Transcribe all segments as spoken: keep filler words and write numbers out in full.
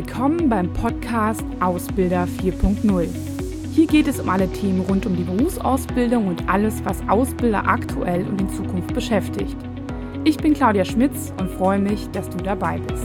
Willkommen beim Podcast Ausbilder vier Punkt null. Hier geht es um alle Themen rund um die Berufsausbildung und alles, was Ausbilder aktuell und in Zukunft beschäftigt. Ich bin Claudia Schmitz und freue mich, dass du dabei bist.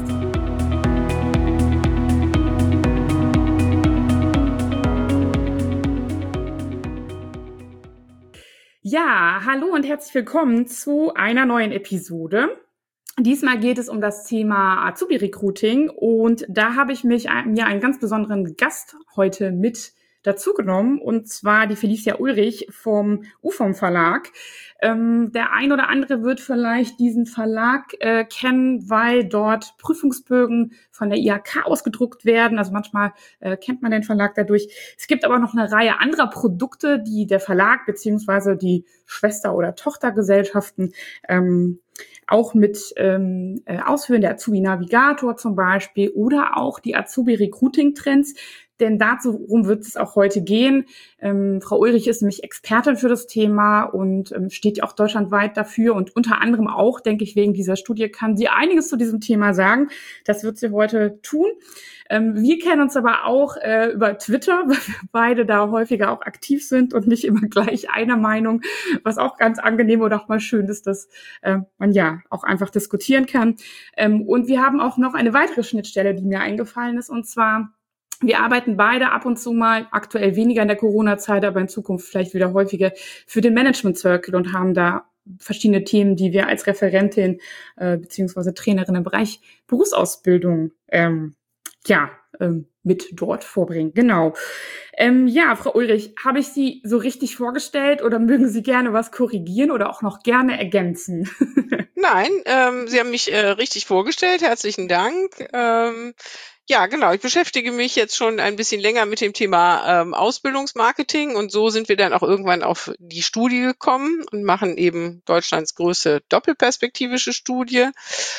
Ja, hallo und herzlich willkommen zu einer neuen Episode. Diesmal geht es um das Thema Azubi-Recruiting und da habe ich mich mir einen ganz besonderen Gast heute mit dazu genommen, und zwar die Felicia Ulrich vom U F O M Verlag. Ähm, der ein oder andere wird vielleicht diesen Verlag äh, kennen, weil dort Prüfungsbögen von der I H K ausgedruckt werden. Also manchmal äh, kennt man den Verlag dadurch. Es gibt aber noch eine Reihe anderer Produkte, die der Verlag beziehungsweise die Schwester- oder Tochtergesellschaften ähm, auch mit ähm, äh, ausführen, der Azubi-Navigator zum Beispiel oder auch die Azubi-Recruiting-Trends. Denn darum wird es auch heute gehen. Ähm, Frau Ulrich ist nämlich Expertin für das Thema und ähm, steht ja auch deutschlandweit dafür. Und unter anderem auch, denke ich, wegen dieser Studie kann sie einiges zu diesem Thema sagen. Das wird sie heute tun. Ähm, wir kennen uns aber auch äh, über Twitter, weil wir beide da häufiger auch aktiv sind und nicht immer gleich einer Meinung, was auch ganz angenehm oder auch mal schön ist, dass äh, man ja auch einfach diskutieren kann. Ähm, und wir haben auch noch eine weitere Schnittstelle, die mir eingefallen ist, und zwar wir arbeiten beide ab und zu mal, aktuell weniger in der Corona-Zeit, aber in Zukunft vielleicht wieder häufiger, für den Management Circle und haben da verschiedene Themen, die wir als Referentin äh, beziehungsweise Trainerin im Bereich Berufsausbildung ähm, ja ähm, mit dort vorbringen. Genau. Ähm, ja, Frau Ulrich, habe ich Sie so richtig vorgestellt oder mögen Sie gerne was korrigieren oder auch noch gerne ergänzen? Nein, ähm, Sie haben mich äh, richtig vorgestellt. Herzlichen Dank. Ähm, ja, genau. Ich beschäftige mich jetzt schon ein bisschen länger mit dem Thema ähm, Ausbildungsmarketing, und so sind wir dann auch irgendwann auf die Studie gekommen und machen eben Deutschlands größte doppelperspektivische Studie.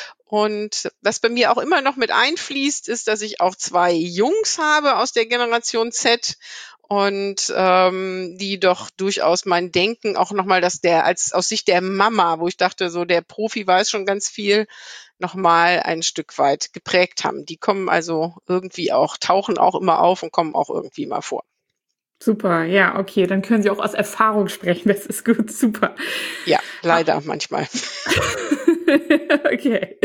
Und was bei mir auch immer noch mit einfließt, ist, dass ich auch zwei Jungs habe aus der Generation Z und ähm, die doch durchaus mein Denken auch nochmal, dass der als aus Sicht der Mama, wo ich dachte, so der Profi weiß schon ganz viel, nochmal ein Stück weit geprägt haben. Die kommen also irgendwie auch, tauchen auch immer auf und kommen auch irgendwie mal vor. Super, ja, okay, dann können Sie auch aus Erfahrung sprechen, das ist gut, super. Ja, leider ah. manchmal. Okay.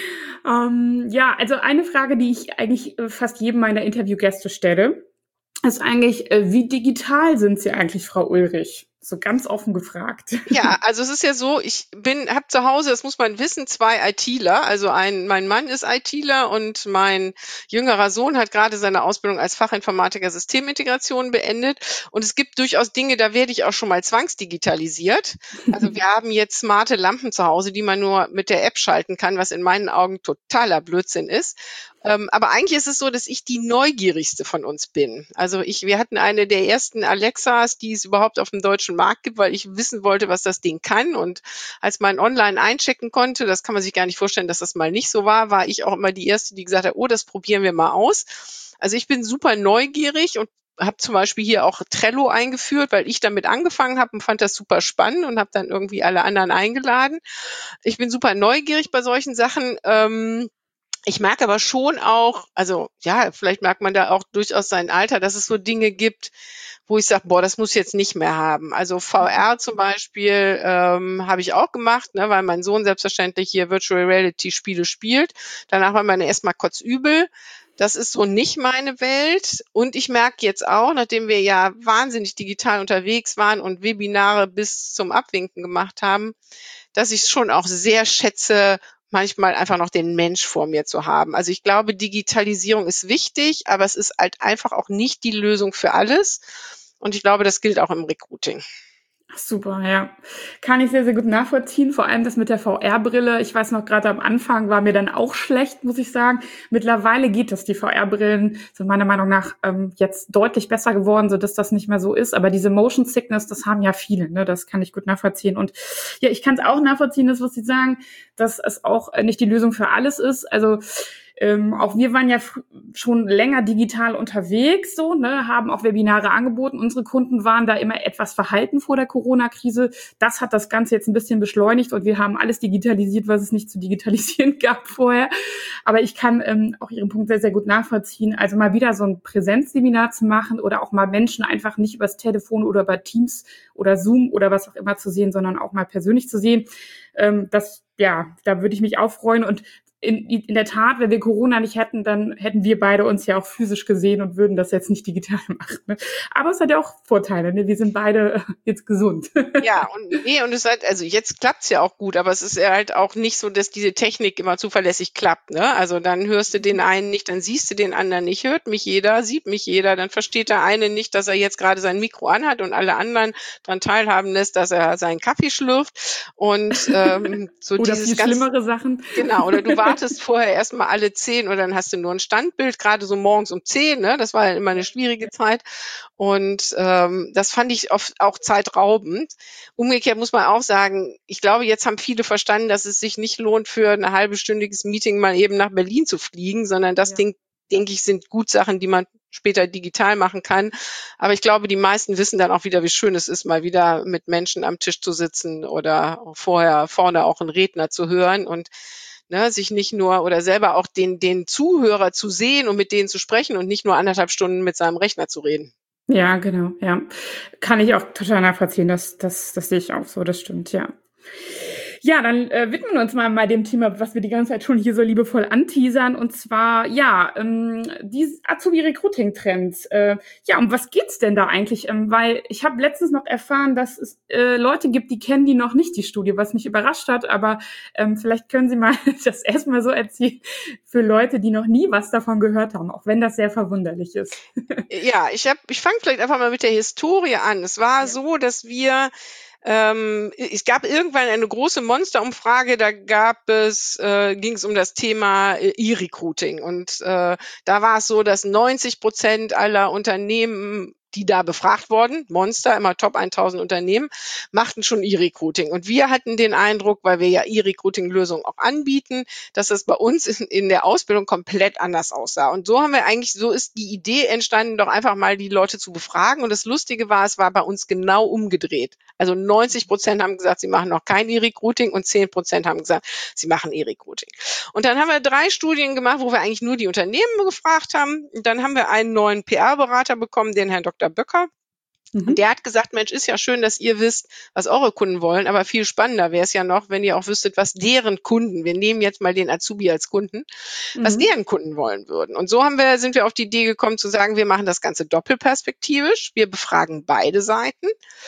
Ähm, ja, also eine Frage, die ich eigentlich fast jedem meiner Interviewgäste stelle, ist eigentlich, wie digital sind Sie eigentlich, Frau Ulrich? So ganz offen gefragt. Ja, also es ist ja so, ich bin, habe zu Hause, das muss man wissen, zwei ITler. Also ein, mein Mann ist ITler und mein jüngerer Sohn hat gerade seine Ausbildung als Fachinformatiker Systemintegration beendet. Und es gibt durchaus Dinge, da werde ich auch schon mal zwangsdigitalisiert. Also wir haben jetzt smarte Lampen zu Hause, die man nur mit der App schalten kann, was in meinen Augen totaler Blödsinn ist. Ähm, aber eigentlich ist es so, dass ich die neugierigste von uns bin. Also ich, wir hatten eine der ersten Alexas, die es überhaupt auf dem deutschen Markt gibt, weil ich wissen wollte, was das Ding kann. Und als man online einchecken konnte, das kann man sich gar nicht vorstellen, dass das mal nicht so war, war ich auch immer die Erste, die gesagt hat, oh, das probieren wir mal aus. Also ich bin super neugierig und habe zum Beispiel hier auch Trello eingeführt, weil ich damit angefangen habe und fand das super spannend und habe dann irgendwie alle anderen eingeladen. Ich bin super neugierig bei solchen Sachen. Ähm, Ich merke aber schon auch, also ja, vielleicht merkt man da auch durchaus sein Alter, dass es so Dinge gibt, wo ich sage, boah, das muss ich jetzt nicht mehr haben. Also V R zum Beispiel ähm, habe ich auch gemacht, ne, weil mein Sohn selbstverständlich hier Virtual Reality Spiele spielt. Danach war mir erstmal kotzübel. Das ist so nicht meine Welt. Und ich merke jetzt auch, nachdem wir ja wahnsinnig digital unterwegs waren und Webinare bis zum Abwinken gemacht haben, dass ich es schon auch sehr schätze, manchmal einfach noch den Mensch vor mir zu haben. Also ich glaube, Digitalisierung ist wichtig, aber es ist halt einfach auch nicht die Lösung für alles. Und ich glaube, das gilt auch im Recruiting. Super, ja. Kann ich sehr, sehr gut nachvollziehen. Vor allem das mit der V R-Brille. Ich weiß noch, gerade am Anfang war mir dann auch schlecht, muss ich sagen. Mittlerweile geht das. Die V R-Brillen sind meiner Meinung nach ähm, jetzt deutlich besser geworden, sodass das nicht mehr so ist. Aber diese Motion Sickness, das haben ja viele. Ne? Das kann ich gut nachvollziehen. Und ja, ich kann es auch nachvollziehen, das, was Sie sagen, dass es auch nicht die Lösung für alles ist. Also ähm, auch wir waren ja f- schon länger digital unterwegs, so, ne, haben auch Webinare angeboten. Unsere Kunden waren da immer etwas verhalten vor der Corona-Krise. Das hat das Ganze jetzt ein bisschen beschleunigt und wir haben alles digitalisiert, was es nicht zu digitalisieren gab vorher. Aber ich kann ähm, auch Ihren Punkt sehr, sehr gut nachvollziehen. Also mal wieder so ein Präsenzseminar zu machen oder auch mal Menschen einfach nicht übers Telefon oder über Teams oder Zoom oder was auch immer zu sehen, sondern auch mal persönlich zu sehen. Ähm, das, ja, da würde ich mich auch freuen. Und in, in der Tat, wenn wir Corona nicht hätten, dann hätten wir beide uns ja auch physisch gesehen und würden das jetzt nicht digital machen. Ne? Aber es hat ja auch Vorteile. Ne? Wir sind beide jetzt gesund. Ja, und nee, und es hat, also jetzt klappt's ja auch gut, aber es ist ja halt auch nicht so, dass diese Technik immer zuverlässig klappt, ne? Also dann hörst du den einen nicht, dann siehst du den anderen nicht, hört mich jeder, sieht mich jeder, dann versteht der eine nicht, dass er jetzt gerade sein Mikro anhat und alle anderen dran teilhaben lässt, dass er seinen Kaffee schlürft und ähm, so Oder dieses viel ganz schlimmere Sachen. genau, oder du wartest vorher erstmal alle zehn oder dann hast du nur ein Standbild, gerade so morgens um zehn, ne? Das war ja immer eine schwierige Zeit. Und ähm, das fand ich oft auch zeitraubend. Umgekehrt muss man auch sagen, ich glaube, jetzt haben viele verstanden, dass es sich nicht lohnt, für ein halbstündiges Meeting mal eben nach Berlin zu fliegen, sondern das Ja. Ding, denke ich, sind gut Sachen, die man später digital machen kann. Aber ich glaube, die meisten wissen dann auch wieder, wie schön es ist, mal wieder mit Menschen am Tisch zu sitzen oder vorher vorne auch einen Redner zu hören und ne, sich nicht nur oder selber auch den, den Zuhörer zu sehen und mit denen zu sprechen und nicht nur anderthalb Stunden mit seinem Rechner zu reden. Ja, genau, ja. Kann ich auch total nachvollziehen. Das, das, das sehe ich auch so, das stimmt, ja. Ja, dann äh, widmen wir uns mal mal dem Thema, was wir die ganze Zeit schon hier so liebevoll anteasern. Und zwar, ja, ähm, die Azubi-Recruiting-Trends. Äh, ja, um was geht's denn da eigentlich? Ähm, weil ich habe letztens noch erfahren, dass es äh, Leute gibt, die kennen die noch nicht, die Studie, was mich überrascht hat. Aber ähm, vielleicht können Sie mal das erstmal so erzählen für Leute, die noch nie was davon gehört haben, auch wenn das sehr verwunderlich ist. Ja, ich hab, ich fange vielleicht einfach mal mit der Historie an. Es war Ja. so, dass wir Ähm, es gab irgendwann eine große Monsterumfrage, da gab es, äh, ging es um das Thema äh, E-Recruiting. Und äh, da war es so, dass neunzig Prozent aller Unternehmen, die da befragt wurden, Monster, immer Top tausend Unternehmen, machten schon E-Recruiting. Und wir hatten den Eindruck, weil wir ja E-Recruiting-Lösungen auch anbieten, dass das bei uns in, in der Ausbildung komplett anders aussah. Und so haben wir eigentlich, so ist die Idee entstanden, doch einfach mal die Leute zu befragen. Und das Lustige war, es war bei uns genau umgedreht. Also neunzig Prozent haben gesagt, sie machen noch kein E-Recruiting und zehn Prozent haben gesagt, sie machen E-Recruiting. Und dann haben wir drei Studien gemacht, wo wir eigentlich nur die Unternehmen gefragt haben. Und dann haben wir einen neuen P R-Berater bekommen, den Herrn Doktor Böcker. Mhm. Und der hat gesagt, Mensch, ist ja schön, dass ihr wisst, was eure Kunden wollen, aber viel spannender wäre es ja noch, wenn ihr auch wüsstet, was deren Kunden, wir nehmen jetzt mal den Azubi als Kunden, was Mhm. deren Kunden wollen würden. Und so haben wir, sind wir auf die Idee gekommen zu sagen, wir machen das Ganze doppelperspektivisch, wir befragen beide Seiten.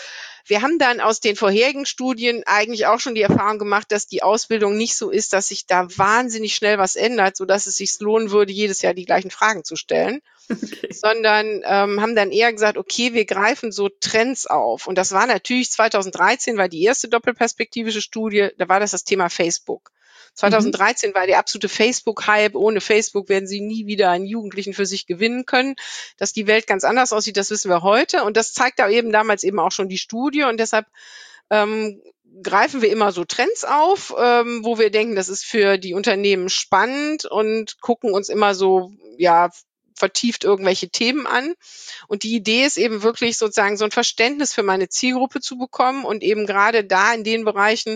Wir haben dann aus den vorherigen Studien eigentlich auch schon die Erfahrung gemacht, dass die Ausbildung nicht so ist, dass sich da wahnsinnig schnell was ändert, sodass es sich lohnen würde, jedes Jahr die gleichen Fragen zu stellen. Okay. Sondern ähm, haben dann eher gesagt, okay, wir greifen so Trends auf. Und das war natürlich zweitausenddreizehn, war die erste doppelperspektivische Studie, da war das das Thema Facebook. zweitausenddreizehn war der absolute Facebook-Hype. Ohne Facebook werden sie nie wieder einen Jugendlichen für sich gewinnen können. Dass die Welt ganz anders aussieht, das wissen wir heute. Und das zeigt da eben damals eben auch schon die Studie. Und deshalb ähm, greifen wir immer so Trends auf, ähm, wo wir denken, das ist für die Unternehmen spannend und gucken uns immer so, ja, vertieft irgendwelche Themen an. Und die Idee ist eben wirklich sozusagen so ein Verständnis für meine Zielgruppe zu bekommen und eben gerade da in den Bereichen,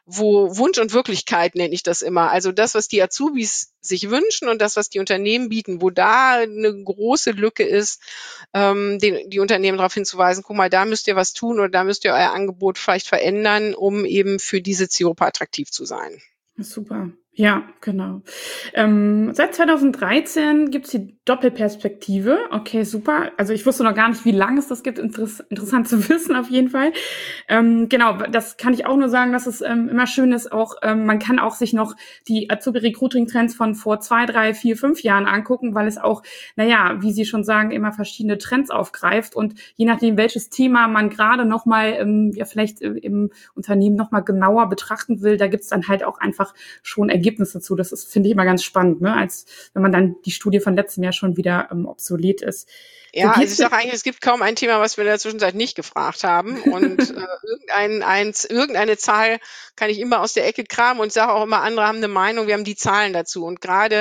wo Wunsch und Wirklichkeit nenne ich das immer. Also das, was die Azubis sich wünschen und das, was die Unternehmen bieten, wo da eine große Lücke ist, ähm, die, die Unternehmen darauf hinzuweisen, guck mal, da müsst ihr was tun oder da müsst ihr euer Angebot vielleicht verändern, um eben für diese Zielgruppe attraktiv zu sein. Super. Ja, genau. Ähm, seit zweitausenddreizehn gibt's die Doppelperspektive. Okay, super. Also ich wusste noch gar nicht, wie lange es das gibt. Interess- interessant zu wissen auf jeden Fall. Ähm, genau, das kann ich auch nur sagen, dass es ähm, immer schön ist. Auch ähm, man kann auch sich noch die Azubi-Recruiting-Trends von vor zwei, drei, vier, fünf Jahren angucken, weil es auch, naja, wie Sie schon sagen, immer verschiedene Trends aufgreift. Und je nachdem, welches Thema man gerade noch mal ähm, ja vielleicht äh, im Unternehmen noch mal genauer betrachten will, da gibt's dann halt auch einfach schon Ergebnisse dazu. Das ist, finde ich, immer ganz spannend, ne? Als wenn man dann die Studie von letztem Jahr schon wieder ähm, obsolet ist. Ja, also ich sage eigentlich, es gibt kaum ein Thema, was wir in der Zwischenzeit nicht gefragt haben. Und äh, irgendein, eins, irgendeine Zahl kann ich immer aus der Ecke kramen und sage auch immer, andere haben eine Meinung, wir haben die Zahlen dazu. Und gerade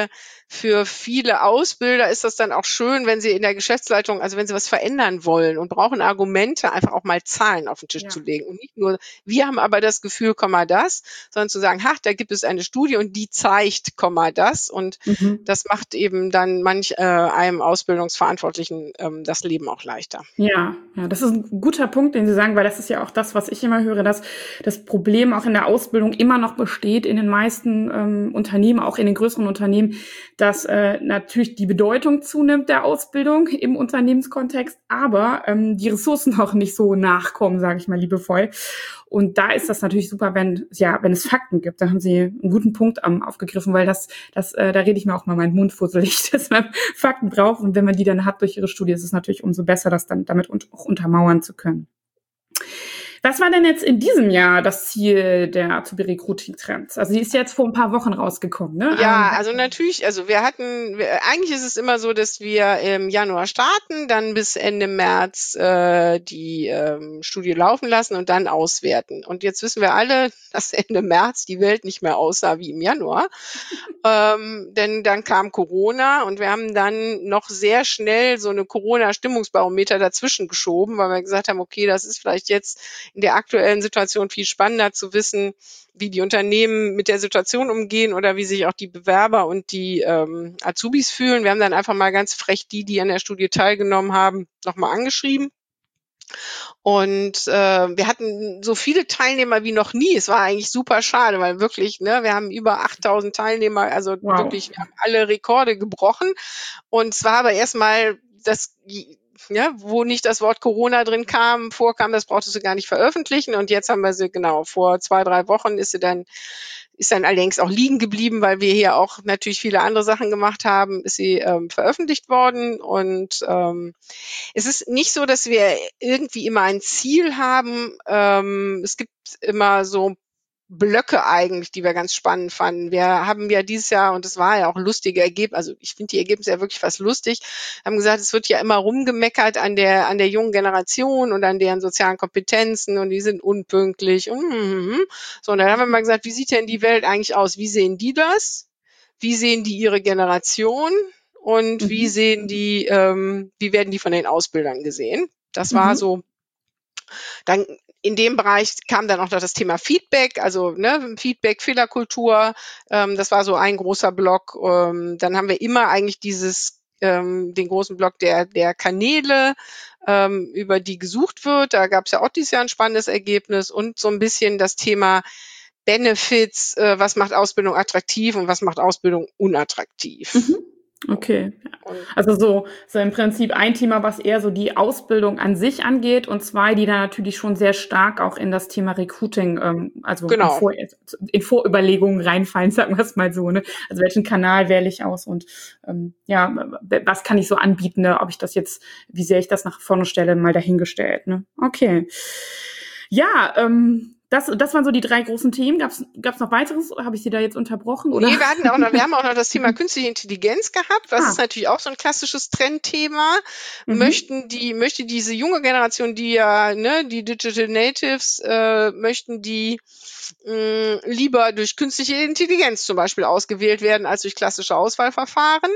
für viele Ausbilder ist das dann auch schön, wenn sie in der Geschäftsleitung, also wenn sie was verändern wollen und brauchen Argumente, einfach auch mal Zahlen auf den Tisch Ja. zu legen. Und nicht nur, wir haben aber das Gefühl, Komma das, sondern zu sagen, ha, da gibt es eine Studie und die zeigt, Komma das. Und Mhm. das macht eben dann manch äh, einem Ausbildungsverantwortlichen ähm, das Leben auch leichter. Ja, ja, das ist ein guter Punkt, den Sie sagen, weil das ist ja auch das, was ich immer höre, dass das Problem auch in der Ausbildung immer noch besteht in den meisten ähm, Unternehmen, auch in den größeren Unternehmen, dass äh, natürlich die Bedeutung zunimmt der Ausbildung im Unternehmenskontext, aber ähm, die Ressourcen auch nicht so nachkommen, sage ich mal liebevoll. Und da ist das natürlich super, wenn ja, wenn es Fakten gibt. Da haben Sie einen guten Punkt ähm, aufgegriffen, weil das, das, äh, da rede ich mir auch mal meinen Mund fusselig, dass man Fakten braucht. Und wenn man die dann hat durch Ihre Studie, ist es natürlich umso besser, das dann damit un- auch untermauern zu können. Was war denn jetzt in diesem Jahr das Ziel der Azubi-Recruiting-Trends? Also die ist jetzt vor ein paar Wochen rausgekommen, ne? Ja, Ähm, also natürlich, also wir hatten, wir, eigentlich ist es immer so, dass wir im Januar starten, dann bis Ende März äh, die ähm, Studie laufen lassen und dann auswerten. Und jetzt wissen wir alle, dass Ende März die Welt nicht mehr aussah wie im Januar. Ähm, denn dann kam Corona und wir haben dann noch sehr schnell so eine Corona-Stimmungsbarometer dazwischen geschoben, weil wir gesagt haben, okay, das ist vielleicht jetzt in der aktuellen Situation viel spannender zu wissen, wie die Unternehmen mit der Situation umgehen oder wie sich auch die Bewerber und die ähm, Azubis fühlen. Wir haben dann einfach mal ganz frech die, die an der Studie teilgenommen haben, nochmal angeschrieben. Und äh, wir hatten so viele Teilnehmer wie noch nie. Es war eigentlich super schade, weil wirklich, ne, wir haben über achttausend Teilnehmer, also wow. wirklich, wir haben alle Rekorde gebrochen. Und es war aber erstmal das, ja, wo nicht das Wort Corona drin kam, vorkam, das brauchtest du gar nicht veröffentlichen. Und jetzt haben wir sie, genau, vor zwei, drei Wochen ist sie dann, ist dann allerdings auch liegen geblieben, weil wir hier auch natürlich viele andere Sachen gemacht haben, ist sie ähm, veröffentlicht worden. Und ähm, es ist nicht so, dass wir irgendwie immer ein Ziel haben. Ähm, es gibt immer so Blöcke eigentlich, die wir ganz spannend fanden. Wir haben ja dieses Jahr, und das war ja auch lustige Ergebnisse, also ich finde die Ergebnisse ja wirklich fast lustig, haben gesagt, es wird ja immer rumgemeckert an der an der jungen Generation und an deren sozialen Kompetenzen und die sind unpünktlich und mm, so. Und dann haben wir mal gesagt, wie sieht denn die Welt eigentlich aus? Wie sehen die das? Wie sehen die ihre Generation? Und Mhm. wie sehen die, ähm, wie werden die von den Ausbildern gesehen? Das war Mhm. so. Dann in dem Bereich kam dann auch noch das Thema Feedback, also ne, Feedback, Fehlerkultur. Ähm, das war so ein großer Block. Ähm, dann haben wir immer eigentlich dieses ähm, den großen Block der der Kanäle, ähm, über die gesucht wird. Da gab es ja auch dieses Jahr ein spannendes Ergebnis und so ein bisschen das Thema Benefits, äh, was macht Ausbildung attraktiv und was macht Ausbildung unattraktiv. Mhm. Okay. Also so, so im Prinzip ein Thema, was eher so die Ausbildung an sich angeht und zwei, die da natürlich schon sehr stark auch in das Thema Recruiting, ähm, also Genau. in, Vor in Vorüberlegungen reinfallen, sagen wir es mal so, ne? Also welchen Kanal wähle ich aus und ähm, ja, was kann ich so anbieten, ne? Ob ich das jetzt, wie sehr ich das nach vorne stelle, mal dahingestellt, ne? Okay. Ja, ähm, Das, das waren so die drei großen Themen. Gab es noch weiteres? Habe ich Sie da jetzt unterbrochen? Oder? Nee, wir hatten auch noch, wir haben auch noch das Thema künstliche Intelligenz gehabt. Das Ah. ist natürlich auch so ein klassisches Trendthema. Mhm. Möchten die, möchte diese junge Generation, die ja, ne, die Digital Natives, äh, möchten die mh, lieber durch künstliche Intelligenz zum Beispiel ausgewählt werden als durch klassische Auswahlverfahren.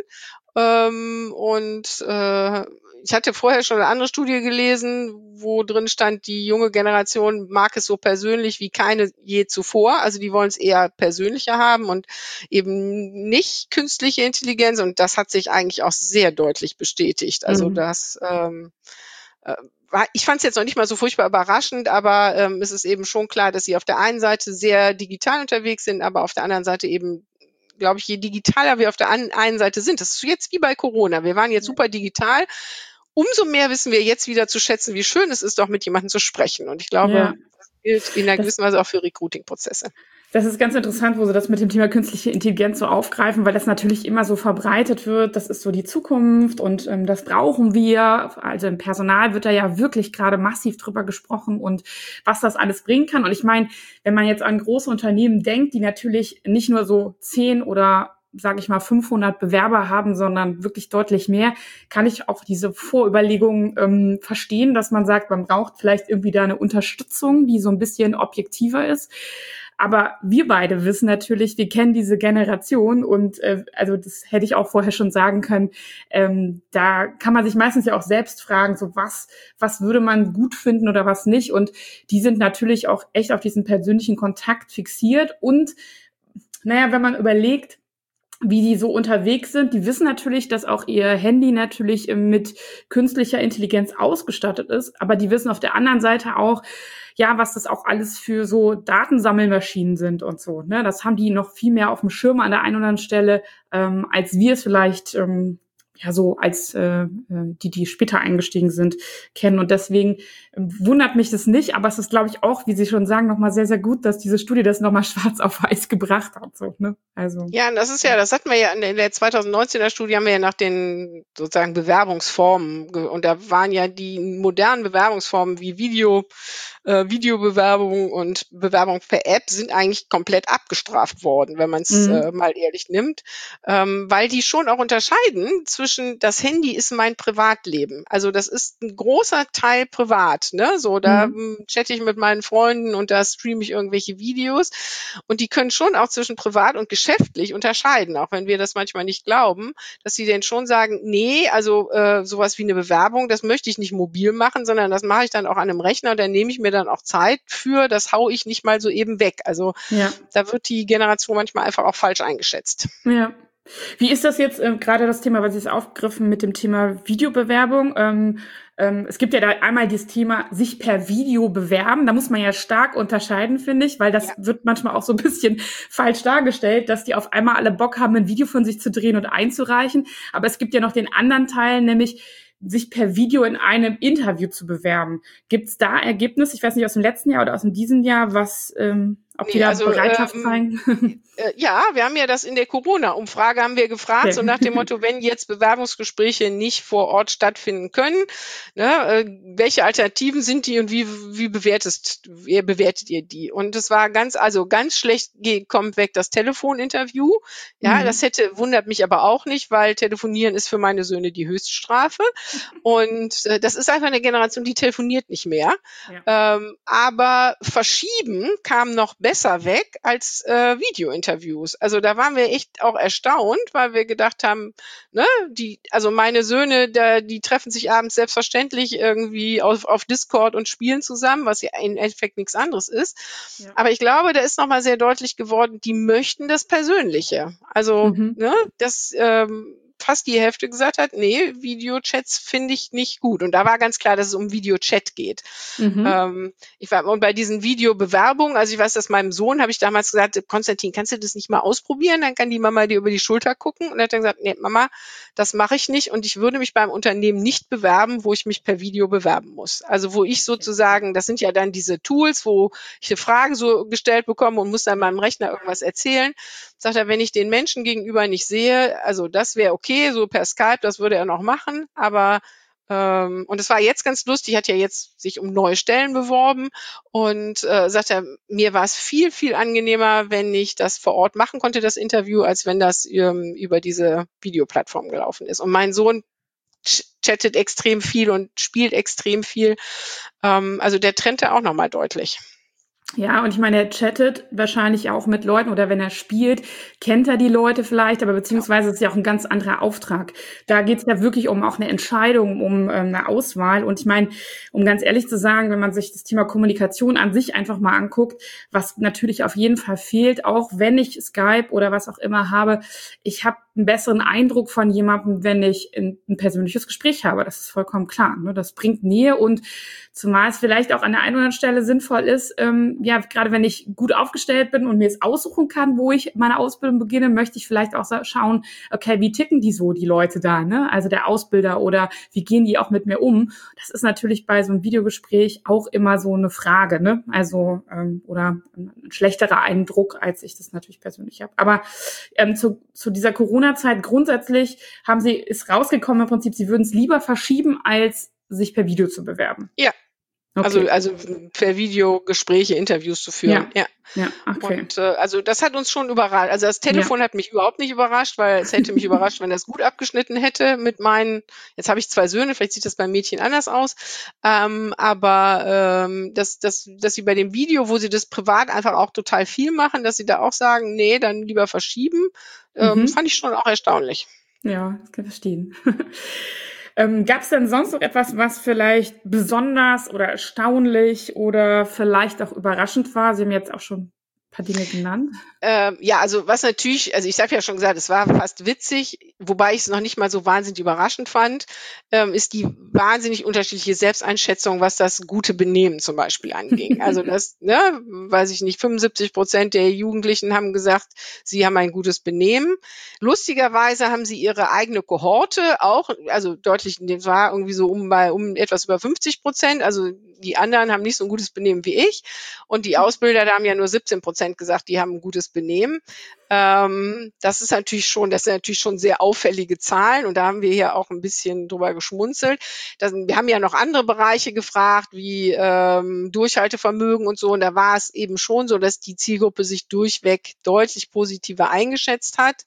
Ähm, und äh, ich hatte vorher schon eine andere Studie gelesen, wo drin stand, die junge Generation mag es so persönlich wie keine je zuvor. Also die wollen es eher persönlicher haben und eben nicht künstliche Intelligenz. Und das hat sich eigentlich auch sehr deutlich bestätigt. Also Mhm. das ähm, äh, war, ich fand es jetzt noch nicht mal so furchtbar überraschend, aber ähm, es ist eben schon klar, dass sie auf der einen Seite sehr digital unterwegs sind, aber auf der anderen Seite eben, glaube ich, je digitaler wir auf der einen Seite sind, das ist jetzt wie bei Corona. Wir waren jetzt super digital. Umso mehr wissen wir jetzt wieder zu schätzen, wie schön es ist, doch mit jemandem zu sprechen. Und ich glaube, Ja. das gilt in einer Das- gewissen Weise auch für Recruiting-Prozesse. Das ist ganz interessant, wo Sie das mit dem Thema künstliche Intelligenz so aufgreifen, weil das natürlich immer so verbreitet wird. Das ist so die Zukunft und ähm, das brauchen wir. Also im Personal wird da ja wirklich gerade massiv drüber gesprochen und was das alles bringen kann. Und ich meine, wenn man jetzt an große Unternehmen denkt, die natürlich nicht nur so zehn oder sage ich mal, fünfhundert Bewerber haben, sondern wirklich deutlich mehr, kann ich auch diese Vorüberlegungen ähm, verstehen, dass man sagt, man braucht vielleicht irgendwie da eine Unterstützung, die so ein bisschen objektiver ist. Aber wir beide wissen natürlich, wir kennen diese Generation und äh, also das hätte ich auch vorher schon sagen können. Ähm, da kann man sich meistens ja auch selbst fragen, so was, was würde man gut finden oder was nicht. Und die sind natürlich auch echt auf diesen persönlichen Kontakt fixiert. Und naja, wenn man überlegt, wie die so unterwegs sind, die wissen natürlich, dass auch ihr Handy natürlich mit künstlicher Intelligenz ausgestattet ist, aber die wissen auf der anderen Seite auch, ja, was das auch alles für so Datensammelmaschinen sind und so, ne? Das haben die noch viel mehr auf dem Schirm an der einen oder anderen Stelle, ähm, als wir es vielleicht, ähm, ja, so als äh, die, die später eingestiegen sind, kennen. Und deswegen wundert mich das nicht, aber es ist, glaube ich, auch, wie Sie schon sagen, nochmal sehr, sehr gut, dass diese Studie das nochmal schwarz auf weiß gebracht hat. So, ne? Also. Ja, und das ist ja, das hatten wir ja in der, in der zwanzig neunzehner Studie, haben wir ja nach den sozusagen Bewerbungsformen, ge- und da waren ja die modernen Bewerbungsformen wie Video, äh, Videobewerbung und Bewerbung per App sind eigentlich komplett abgestraft worden, wenn man es Mhm. äh, mal ehrlich nimmt, ähm, weil die schon auch unterscheiden zwischen, das Handy ist mein Privatleben. Also das ist ein großer Teil privat, ne? So, da Mhm. ähm, chatte ich mit meinen Freunden und da streame ich irgendwelche Videos, und die können schon auch zwischen privat und geschäftlich unterscheiden, auch wenn wir das manchmal nicht glauben, dass sie denn schon sagen, nee, also äh, sowas wie eine Bewerbung, das möchte ich nicht mobil machen, sondern das mache ich dann auch an einem Rechner, und da nehme ich mir dann auch Zeit für, das hau ich nicht mal so eben weg. Also Ja. da wird die Generation manchmal einfach auch falsch eingeschätzt. Ja. Wie ist das jetzt äh, gerade das Thema, weil Sie es aufgriffen mit dem Thema Videobewerbung? Ähm, ähm, es gibt ja da einmal dieses Thema sich per Video bewerben. Da muss man ja stark unterscheiden, finde ich, weil das Ja. wird manchmal auch so ein bisschen falsch dargestellt, dass die auf einmal alle Bock haben, ein Video von sich zu drehen und einzureichen. Aber es gibt ja noch den anderen Teil, nämlich sich per Video in einem Interview zu bewerben. Gibt es da Ergebnisse, ich weiß nicht, aus dem letzten Jahr oder aus dem diesem Jahr, was, ähm, ob die Nee, da also Bereitschaft ähm, zeigen? Äh, ja, wir haben ja das in der Corona-Umfrage haben wir gefragt, so Okay. nach dem Motto, wenn jetzt Bewerbungsgespräche nicht vor Ort stattfinden können, ne, äh, welche Alternativen sind die und wie, wie bewertest, wie bewertet ihr die? Und es war ganz, also ganz schlecht ge- kommt weg das Telefoninterview. Ja, das Mhm. hätte, wundert mich aber auch nicht, weil Telefonieren ist für meine Söhne die Höchststrafe. Und äh, das ist einfach eine Generation, die telefoniert nicht mehr. Ja. Ähm, aber verschieben kam noch besser weg als äh, Videointerviews. Also da waren wir echt auch erstaunt, weil wir gedacht haben, ne, die, also meine Söhne, da, die treffen sich abends selbstverständlich irgendwie auf, auf Discord und spielen zusammen, was ja im Endeffekt nichts anderes ist. Ja. Aber ich glaube, da ist nochmal sehr deutlich geworden, die möchten das Persönliche. Also, Mhm. ne, das ähm, fast die Hälfte gesagt hat, nee, Videochats finde ich nicht gut. Und da war ganz klar, dass es um Videochat geht. Mhm. Ähm, ich war, und bei diesen Videobewerbungen, also ich weiß, dass meinem Sohn habe ich damals gesagt, Konstantin, kannst du das nicht mal ausprobieren? Dann kann die Mama dir über die Schulter gucken. Und er hat dann gesagt, nee, Mama, das mache ich nicht. Und ich würde mich beim Unternehmen nicht bewerben, wo ich mich per Video bewerben muss. Also wo ich sozusagen, das sind ja dann diese Tools, wo ich eine Frage so gestellt bekomme und muss dann meinem Rechner irgendwas erzählen. Sagt er, wenn ich den Menschen gegenüber nicht sehe, also das wäre okay, so per Skype, das würde er noch machen, aber ähm, und es war jetzt ganz lustig, hat ja jetzt sich um neue Stellen beworben und äh, sagt er, mir war es viel, viel angenehmer, wenn ich das vor Ort machen konnte, das Interview, als wenn das ähm, über diese Videoplattform gelaufen ist. Und mein Sohn ch- chattet extrem viel und spielt extrem viel. Ähm, also der trennte auch nochmal deutlich. Ja, und ich meine, er chattet wahrscheinlich auch mit Leuten oder wenn er spielt, kennt er die Leute vielleicht, aber beziehungsweise ist es ja auch ein ganz anderer Auftrag. Da geht es ja wirklich um auch eine Entscheidung, um ähm, eine Auswahl. Und ich meine, um ganz ehrlich zu sagen, wenn man sich das Thema Kommunikation an sich einfach mal anguckt, was natürlich auf jeden Fall fehlt, auch wenn ich Skype oder was auch immer habe, ich habe einen besseren Eindruck von jemandem, wenn ich ein, ein persönliches Gespräch habe. Das ist vollkommen klar. Ne? Das bringt Nähe und zumal es vielleicht auch an der einen oder anderen Stelle sinnvoll ist, ähm, ja, gerade wenn ich gut aufgestellt bin und mir es aussuchen kann, wo ich meine Ausbildung beginne, möchte ich vielleicht auch schauen, okay, wie ticken die so, die Leute da, ne? Also der Ausbilder oder wie gehen die auch mit mir um? Das ist natürlich bei so einem Videogespräch auch immer so eine Frage, ne? Also, ähm, oder ein schlechterer Eindruck, als ich das natürlich persönlich habe. Aber ähm, zu, zu dieser Corona-Zeit grundsätzlich haben Sie, ist rausgekommen im Prinzip, Sie würden es lieber verschieben, als sich per Video zu bewerben. Ja. Okay. Also, also per Video Gespräche, Interviews zu führen. Ja. Ja, okay. Und äh, also das hat uns schon überrascht. Also das Telefon ja. hat mich überhaupt nicht überrascht, weil es hätte mich überrascht, wenn das gut abgeschnitten hätte mit meinen, jetzt habe ich zwei Söhne, vielleicht sieht das beim Mädchen anders aus, ähm, aber ähm, dass, dass, dass sie bei dem Video, wo sie das privat einfach auch total viel machen, dass sie da auch sagen, nee, dann lieber verschieben, ähm, mhm. fand ich schon auch erstaunlich. Ja, das kann ich verstehen. Ähm, gab es denn sonst noch etwas, was vielleicht besonders oder erstaunlich oder vielleicht auch überraschend war? Sie haben jetzt auch schon ein paar Dinge genannt. Ähm, ja, also was natürlich, also ich habe ja schon gesagt, es war fast witzig, wobei ich es noch nicht mal so wahnsinnig überraschend fand, ähm, ist die wahnsinnig unterschiedliche Selbsteinschätzung, was das gute Benehmen zum Beispiel anging. Also das, ne, weiß ich nicht, fünfundsiebzig Prozent der Jugendlichen haben gesagt, sie haben ein gutes Benehmen. Lustigerweise haben sie ihre eigene Kohorte auch, also deutlich, das war irgendwie so um bei um etwas über fünfzig Prozent, also die anderen haben nicht so ein gutes Benehmen wie ich und die Ausbilder, da haben ja nur siebzehn Prozent gesagt, die haben ein gutes Benehmen. Ähm, das ist natürlich schon, das sind natürlich schon sehr auffällige Zahlen und da haben wir hier auch ein bisschen drüber geschmunzelt. Das, wir haben ja noch andere Bereiche gefragt, wie ähm, Durchhaltevermögen und so und da war es eben schon so, dass die Zielgruppe sich durchweg deutlich positiver eingeschätzt hat.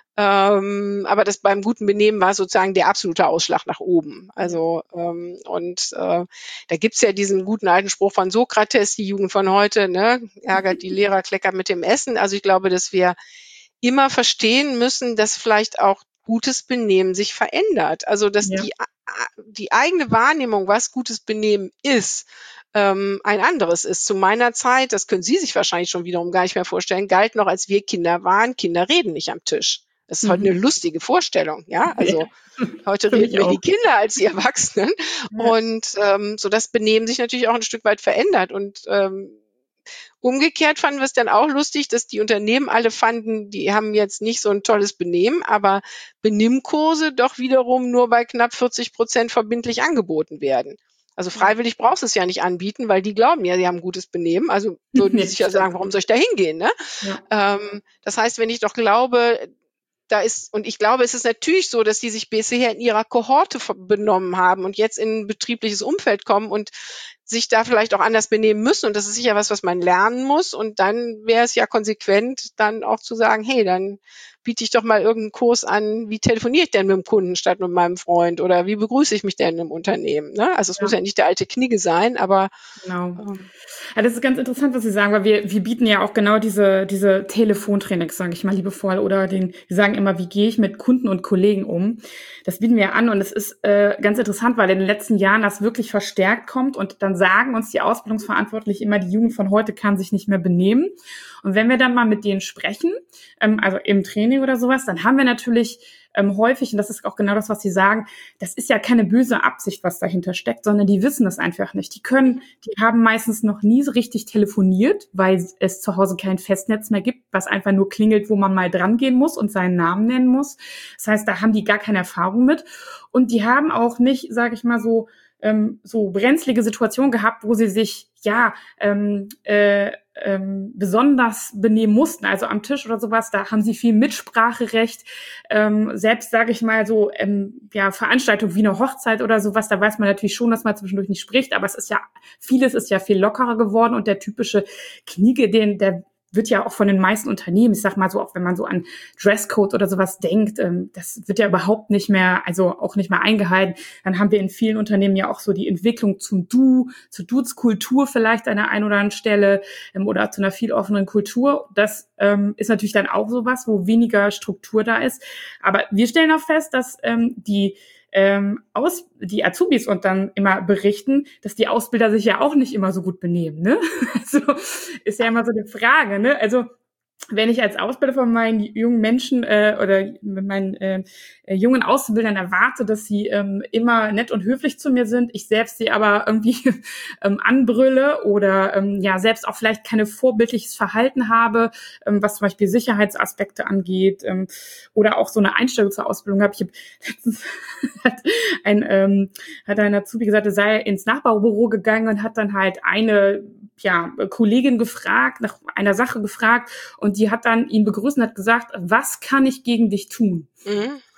Ähm, aber das beim guten Benehmen war sozusagen der absolute Ausschlag nach oben. Also ähm, und äh, da gibt's ja diesen guten alten Spruch von Sokrates, die Jugend von heute, ne, ärgert die Lehrer, kleckert mit dem Essen. Also ich glaube, dass wir immer verstehen müssen, dass vielleicht auch gutes Benehmen sich verändert. Also dass ja. die die eigene Wahrnehmung, was gutes Benehmen ist, ähm, ein anderes ist. Zu meiner Zeit, das können Sie sich wahrscheinlich schon wiederum gar nicht mehr vorstellen, galt noch, als wir Kinder waren, Kinder reden nicht am Tisch. Das ist mhm. heute eine lustige Vorstellung, ja. Also ja. heute reden wir die Kinder als die Erwachsenen. Ja. Und ähm, so das Benehmen sich natürlich auch ein Stück weit verändert. Und ähm, umgekehrt fanden wir es dann auch lustig, dass die Unternehmen alle fanden, die haben jetzt nicht so ein tolles Benehmen, aber Benimmkurse doch wiederum nur bei knapp vierzig Prozent verbindlich angeboten werden. Also freiwillig brauchst du es ja nicht anbieten, weil die glauben ja, sie haben ein gutes Benehmen. Also würden die sich ja sagen, warum soll ich da hingehen? Ne? Ja. Ähm, das heißt, wenn ich doch glaube, da ist, und ich glaube, es ist natürlich so, dass die sich bisher in ihrer Kohorte benommen haben und jetzt in ein betriebliches Umfeld kommen und sich da vielleicht auch anders benehmen müssen. Und das ist sicher was, was man lernen muss. Und dann wäre es ja konsequent, dann auch zu sagen, hey, dann biete ich doch mal irgendeinen Kurs an, wie telefoniere ich denn mit dem Kunden statt mit meinem Freund oder wie begrüße ich mich denn im Unternehmen? Ne? Also es ja. muss ja nicht der alte Knigge sein, aber genau. Ähm, ja, das ist ganz interessant, was Sie sagen, weil wir wir bieten ja auch genau diese diese Telefontrainings, sage ich mal liebevoll, oder den, wir sagen immer, wie gehe ich mit Kunden und Kollegen um? Das bieten wir ja an und es ist äh, ganz interessant, weil in den letzten Jahren das wirklich verstärkt kommt und dann sagen uns die Ausbildungsverantwortlichen immer, die Jugend von heute kann sich nicht mehr benehmen. Und wenn wir dann mal mit denen sprechen, ähm, also im Training oder sowas, dann haben wir natürlich ähm, häufig, und das ist auch genau das, was Sie sagen, das ist ja keine böse Absicht, was dahinter steckt, sondern die wissen das einfach nicht. Die können, die haben meistens noch nie so richtig telefoniert, weil es zu Hause kein Festnetz mehr gibt, was einfach nur klingelt, wo man mal dran gehen muss und seinen Namen nennen muss. Das heißt, da haben die gar keine Erfahrung mit. Und die haben auch nicht, sage ich mal so, ähm, so brenzlige Situationen gehabt, wo sie sich, ja, ähm, äh, ähm, besonders benehmen mussten, also am Tisch oder sowas, da haben sie viel Mitspracherecht, ähm, selbst sage ich mal so, ähm, ja, Veranstaltungen wie eine Hochzeit oder sowas, da weiß man natürlich schon, dass man zwischendurch nicht spricht, aber es ist ja, vieles ist ja viel lockerer geworden und der typische Knigge, den, der wird ja auch von den meisten Unternehmen, ich sag mal so, auch wenn man so an Dresscode oder sowas denkt, ähm, das wird ja überhaupt nicht mehr, also auch nicht mehr eingehalten. Dann haben wir in vielen Unternehmen ja auch so die Entwicklung zum Du, zur Dudes-Kultur vielleicht an der einen oder anderen Stelle ähm, oder zu einer viel offeneren Kultur. Das ähm, ist natürlich dann auch sowas, wo weniger Struktur da ist. Aber wir stellen auch fest, dass ähm, die ähm, aus die Azubis und dann immer berichten, dass die Ausbilder sich ja auch nicht immer so gut benehmen, ne? Also ist ja immer so eine Frage, ne? Also wenn ich als Ausbilder von meinen jungen Menschen äh, oder mit meinen äh, jungen Auszubildern erwarte, dass sie ähm, immer nett und höflich zu mir sind, ich selbst sie aber irgendwie ähm, anbrülle oder ähm, ja selbst auch vielleicht keine vorbildliches Verhalten habe, ähm, was zum Beispiel Sicherheitsaspekte angeht ähm, oder auch so eine Einstellung zur Ausbildung habe. Ich habe letztens hat ein ähm, hat ein Azubi gesagt, er sei ins Nachbarbüro gegangen und hat dann halt eine ja Kollegin gefragt, nach einer Sache gefragt und die hat dann ihn begrüßt und hat gesagt, was kann ich gegen dich tun? Mhm.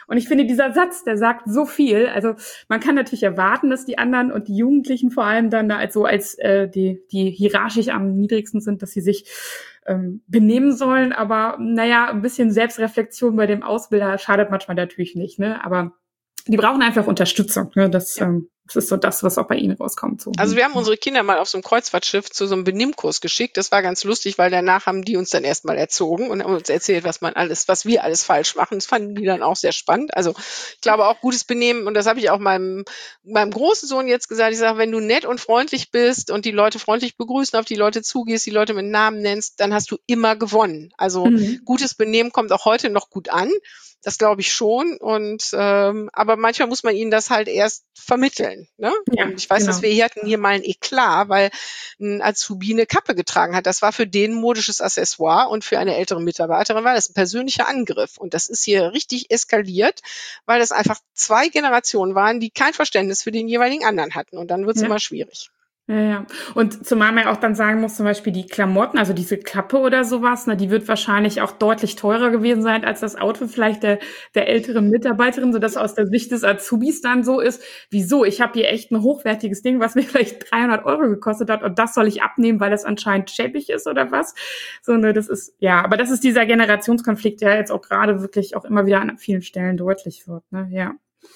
Und ich finde, dieser Satz, der sagt so viel. Also man kann natürlich erwarten, dass die anderen und die Jugendlichen vor allem dann da als so als äh, die die hierarchisch am niedrigsten sind, dass sie sich ähm, benehmen sollen. Aber naja, ein bisschen Selbstreflexion bei dem Ausbilder schadet manchmal natürlich nicht. Ne? Aber die brauchen einfach Unterstützung. Ne? Das, ja. ähm, das ist so das, was auch bei ihnen rauskommt. So. Also wir haben unsere Kinder mal auf so einem Kreuzfahrtschiff zu so einem Benimmkurs geschickt. Das war ganz lustig, weil danach haben die uns dann erstmal erzogen und haben uns erzählt, was man alles, was wir alles falsch machen. Das fanden die dann auch sehr spannend. Also ich glaube auch gutes Benehmen, und das habe ich auch meinem, meinem großen Sohn jetzt gesagt. Ich sage, wenn du nett und freundlich bist und die Leute freundlich begrüßen, auf die Leute zugehst, die Leute mit Namen nennst, dann hast du immer gewonnen. Also mhm. gutes Benehmen kommt auch heute noch gut an. Das glaube ich schon. Und ähm, aber manchmal muss man ihnen das halt erst vermitteln. Ne? Ja, und ich weiß, genau. dass wir hier hatten hier mal ein Eklat, weil ein Azubi eine Kappe getragen hat. Das war für den ein modisches Accessoire und für eine ältere Mitarbeiterin war das ein persönlicher Angriff. Und das ist hier richtig eskaliert, weil das einfach zwei Generationen waren, die kein Verständnis für den jeweiligen anderen hatten. Und dann wird es ja. immer schwierig. Ja, ja. Und zumal man ja auch dann sagen muss, zum Beispiel die Klamotten, also diese Kappe oder sowas, ne, die wird wahrscheinlich auch deutlich teurer gewesen sein als das Outfit vielleicht der, der älteren Mitarbeiterin, sodass aus der Sicht des Azubis dann so ist, wieso, ich habe hier echt ein hochwertiges Ding, was mir vielleicht dreihundert Euro gekostet hat und das soll ich abnehmen, weil das anscheinend schäbig ist oder was. So, ne, das ist, ja, aber das ist dieser Generationskonflikt, der jetzt auch gerade wirklich auch immer wieder an vielen Stellen deutlich wird, ne, ja.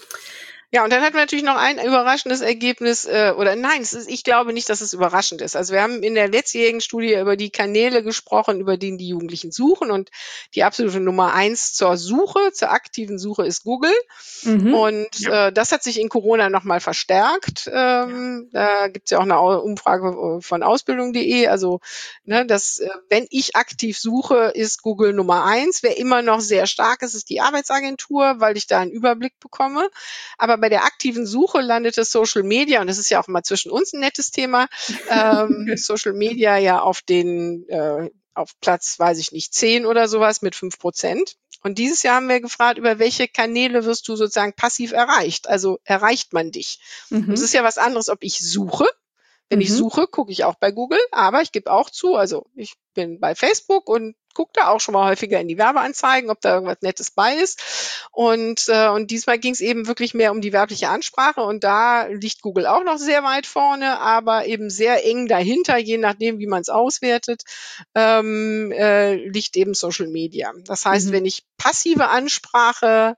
Ja, und dann hatten wir natürlich noch ein überraschendes Ergebnis, äh, oder nein, es ist, ich glaube nicht, dass es überraschend ist. Also wir haben in der letztjährigen Studie über die Kanäle gesprochen, über die die Jugendlichen suchen, und die absolute Nummer eins zur Suche, zur aktiven Suche ist Google. Mhm. Und ja. äh, das hat sich in Corona nochmal verstärkt. Ähm, ja. Da gibt's ja auch eine Umfrage von Ausbildung punkt de. Also ne, das, äh, wenn ich aktiv suche, ist Google Nummer eins. Wer immer noch sehr stark ist, ist die Arbeitsagentur, weil ich da einen Überblick bekomme. Aber bei der aktiven Suche landete Social Media, und das ist ja auch mal zwischen uns ein nettes Thema, ähm, Social Media ja auf den äh, auf Platz, weiß ich nicht, zehn oder sowas mit fünf Prozent. Und dieses Jahr haben wir gefragt, über welche Kanäle wirst du sozusagen passiv erreicht? Also erreicht man dich? Mhm. Und es ist ja was anderes, ob ich suche. Wenn mhm. ich suche, gucke ich auch bei Google, aber ich gebe auch zu, also ich bin bei Facebook und gucke da auch schon mal häufiger in die Werbeanzeigen, ob da irgendwas Nettes bei ist. Und, äh, und diesmal ging es eben wirklich mehr um die werbliche Ansprache, und da liegt Google auch noch sehr weit vorne, aber eben sehr eng dahinter, je nachdem, wie man es auswertet, ähm, äh, liegt eben Social Media. Das heißt, mhm. wenn ich passive Ansprache